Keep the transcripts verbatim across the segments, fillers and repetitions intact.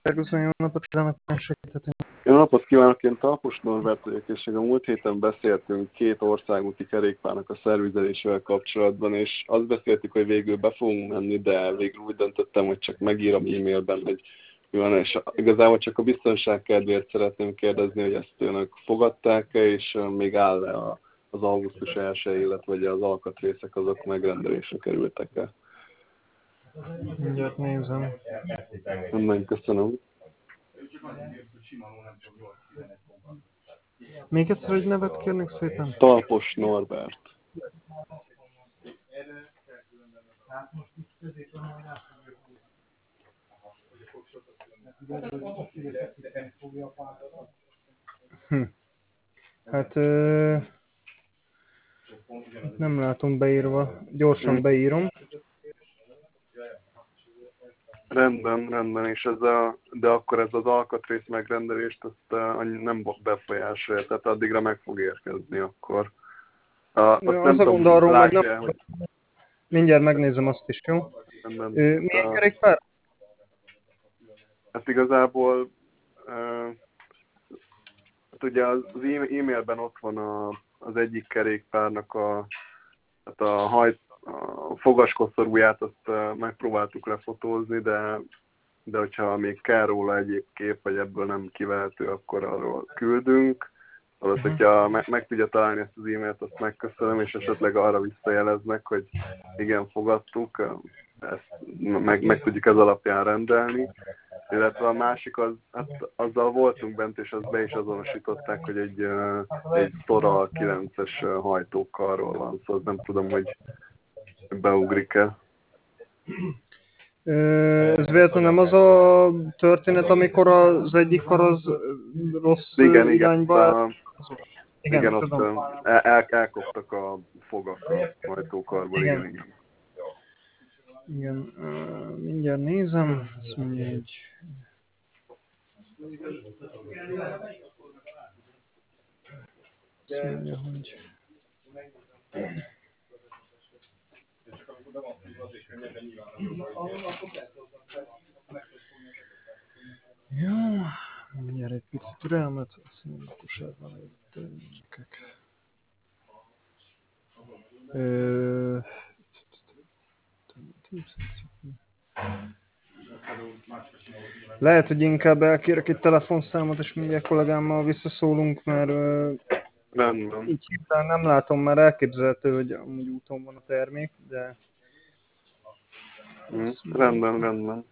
Szervuszon, jó napot kívánok, segíthetünk. Jó napot kívánok, én Talpos Norbert vagyok, és a múlt héten beszéltünk két országúti kerékpárnak a szervizelésével kapcsolatban, és azt beszéltük, hogy végül be fogunk menni, de végül úgy döntöttem, hogy csak megírom e-mailben, hogy mi van, és igazából csak a biztonság kedvéért szeretném kérdezni, hogy ezt önök fogadták-e, és még áll-e az augusztus első, illetve az alkatrészek azok megrendelésre kerültek-e? Mindjárt nézem. Nagyon köszönöm. Még egyszer egy nevet kérnék szépen? Talpos Norbert. Hm. Hát ö, nem látom beírva. Gyorsan hm. beírom. Rendben, rendben, és ez a, de akkor ez az alkatrész megrendelést azt uh, nem befolyásolja, tehát addigra meg fog érkezni akkor. Uh, azt Ja, nem az a tudom, gond arról, hogy látja, nem... hogy... Mindjárt megnézem azt is, jó? Rendben, Ö, milyen uh, kerékpár? hát igazából uh, hát ugye az, az e-mailben ott van a, az egyik kerékpárnak a, hát a, hajt, a fogaskoszorúját, azt uh, megpróbáltuk lefotózni, de de hogyha még kell róla egyéb kép, vagy ebből nem kivehető, akkor arról küldünk. Szóval, hogyha meg, meg tudja találni ezt az e-mailt, azt megköszönöm, és esetleg arra visszajeleznek, hogy igen, fogadtuk, ezt meg, meg tudjuk ez alapján rendelni. Illetve a másik, az, hát azzal voltunk bent, és azt be is azonosították, hogy egy, egy Stora kilences hajtókarról van, szóval nem tudom, hogy beugrik-e. Ez véletlenül nem az a történet, amikor az egyik kar az rossz igen, irányba... Igen, igen, igen, ott tudom. el, el, elkoptak a fogak a hajtókarból, igen, igen. Igen, uh, mindjárt nézem, azt mondja, hogy... Azt mondja, hogy... Jó, mindjárt egy picit türelmet, azt mondja, a kosárban egy termékek. Ö... Lehet, hogy inkább elkérek egy telefonszámot, és mindjárt kollégámmal visszaszólunk, mert uh, így hirtelen nem látom, már elképzelhető, hogy amúgy úton van a termék, de... Mm, rendben, rendben.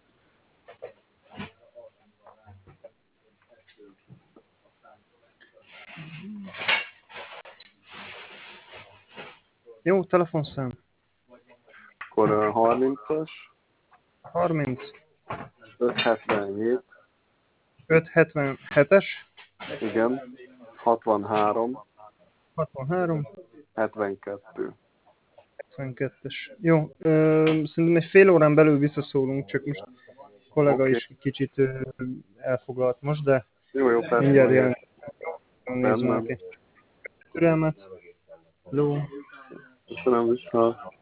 Jó, telefonszám. Akkor uh, harmincas. harminc. ötszázhetvenhét. ötszázhetvenhetes. Igen. hatvanhárom. hatvanhárom. hetvenkettő. hetvenkettes. Jó, ö, szerintem egy fél órán belül visszaszólunk, csak most a kollega okay. is kicsit ö, elfoglalt most, de jó, jó, persze, mindjárt jelen. Nézzük nem, neki. Türelmet. Hello. Köszönöm vissza.